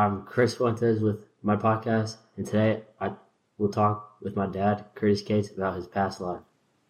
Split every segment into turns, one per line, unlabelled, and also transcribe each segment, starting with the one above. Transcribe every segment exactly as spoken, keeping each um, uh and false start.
I'm Chris Fuentes with my podcast, and today I will talk with my dad, Curtis Cates, about his past life.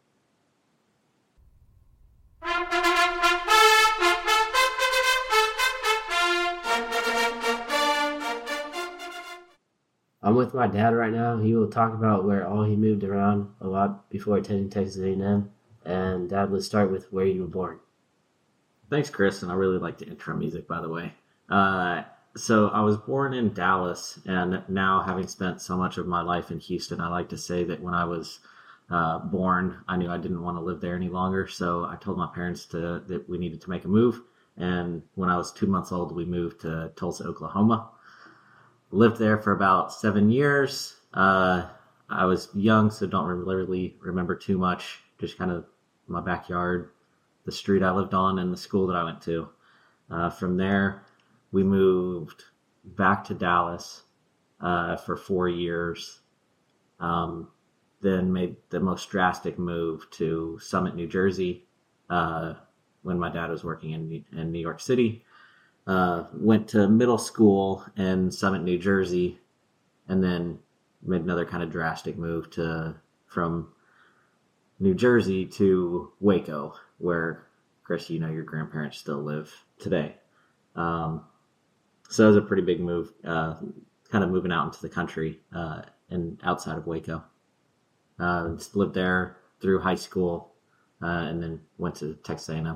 I'm with my dad right now. He will talk about where all he moved around a lot before attending Texas A and M. And Dad, let's start with where you were born.
Thanks, Chris, and I really like the intro music, by the way. Uh, so I was born in Dallas, and now having spent so much of my life in Houston, I like to say that when I was uh, born, I knew I didn't want to live there any longer, so I told my parents to, that we needed to make a move, and when I was two months old, we moved to Tulsa, Oklahoma. Lived there for about seven years. Uh, I was young, so don't really remember too much, just kind of my backyard, the street I lived on, and the school that I went to. Uh, from there, we moved back to Dallas uh, for four years. Um, then made the most drastic move to Summit, New Jersey, uh, when my dad was working in in New York City. Uh, went to middle school in Summit, New Jersey, and then made another kind of drastic move to from New Jersey to Waco, where, Chris, you know your grandparents still live today. Um, so it was a pretty big move, uh, kind of moving out into the country uh, and outside of Waco. Uh, just lived there through high school, uh, and then went to Texas A and M.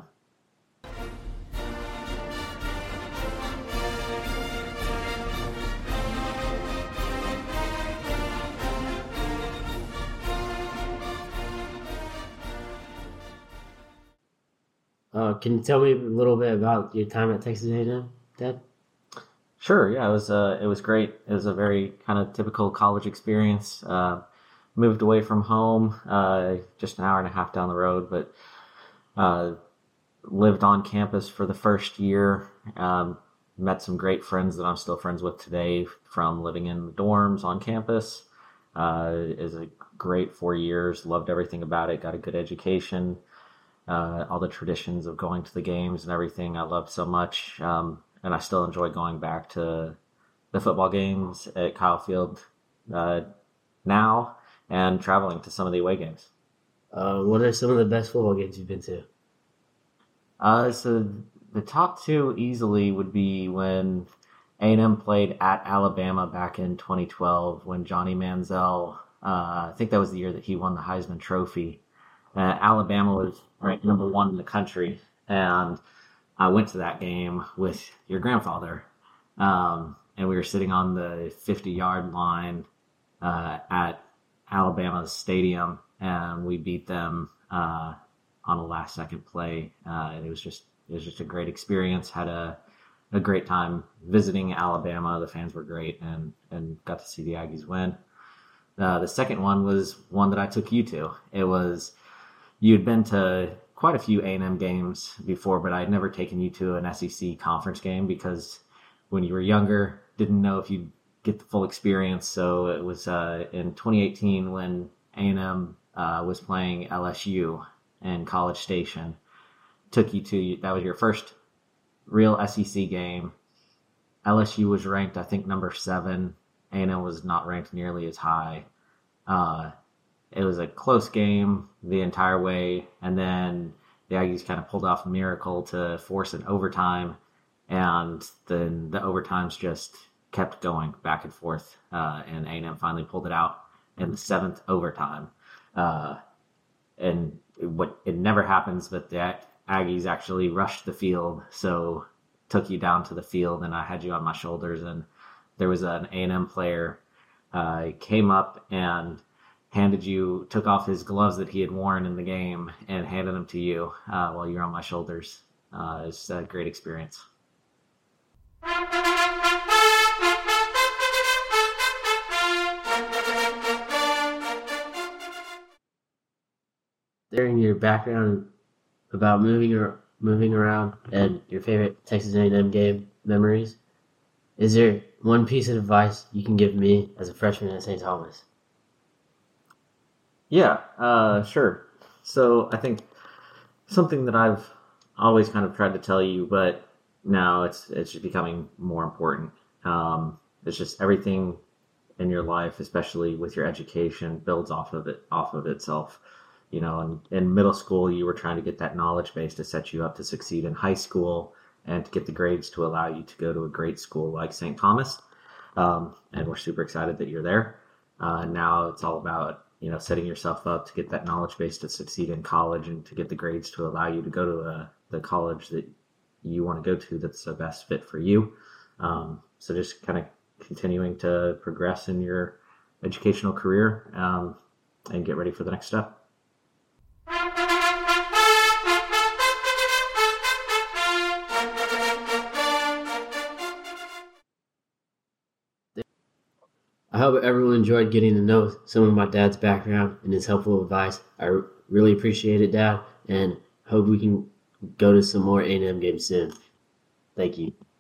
Uh, can you tell me a little bit about your time at Texas A and M, Dad?
Sure, yeah, it was uh, it was great. It was a very kind of typical college experience. Uh, moved away from home, uh, just an hour and a half down the road, but uh, lived on campus for the first year. Um, met some great friends that I'm still friends with today from living in the dorms on campus. Uh, it was a great four years. Loved everything about it. Got a good education. Uh, all the traditions of going to the games and everything I loved so much. Um, and I still enjoy going back to the football games at Kyle Field uh, now and traveling to some of the away games.
Uh, what are some of the best football games you've been to?
Uh, so the top two easily would be when A and M played at Alabama back in twenty twelve when Johnny Manziel, uh, I think that was the year that he won the Heisman Trophy. Uh, Alabama was ranked number one in the country, and I went to that game with your grandfather, um, and we were sitting on the fifty-yard line uh, at Alabama's stadium, and we beat them uh, on a last-second play. Uh, and it was just it was just a great experience. Had a a great time visiting Alabama. The fans were great, and and got to see the Aggies win. Uh, the second one was one that I took you to. It was You'd been to quite a few A and M games before, but I'd never taken you to an S E C conference game because when you were younger, didn't know if you'd get the full experience. So it was uh, in twenty eighteen when A and M uh, was playing L S U in College Station. Took you to, that was your first real S E C game. L S U was ranked, I think, number seven. A and M was not ranked nearly as high. Uh, It was a close game the entire way, and then the Aggies kind of pulled off a miracle to force an overtime, and then the overtimes just kept going back and forth, uh, and A and M finally pulled it out in the seventh overtime. Uh, and what it never happens, but the Aggies actually rushed the field, so took you down to the field, and I had you on my shoulders, and there was an A and M player uh, came up and handed you, took off his gloves that he had worn in the game and handed them to you uh, while you were on my shoulders. Uh, it's a great experience.
During your background about moving or moving around and your favorite Texas A and M game memories, is there one piece of advice you can give me as a freshman at Saint Thomas?
Yeah, uh, sure. So I think something that I've always kind of tried to tell you, but now it's it's just becoming more important. Um, it's just everything in your life, especially with your education, builds off of it, off of itself. You know, and in middle school, you were trying to get that knowledge base to set you up to succeed in high school and to get the grades to allow you to go to a great school like Saint Thomas. Um, and we're super excited that you're there. Uh, now it's all about, you know, setting yourself up to get that knowledge base to succeed in college and to get the grades to allow you to go to a, the college that you want to go to that's the best fit for you. Um, so just kind of continuing to progress in your educational career um, and get ready for the next step.
I hope everyone enjoyed getting to know some of my dad's background and his helpful advice. I really appreciate it, Dad, and hope we can go to some more A and M games soon. Thank you.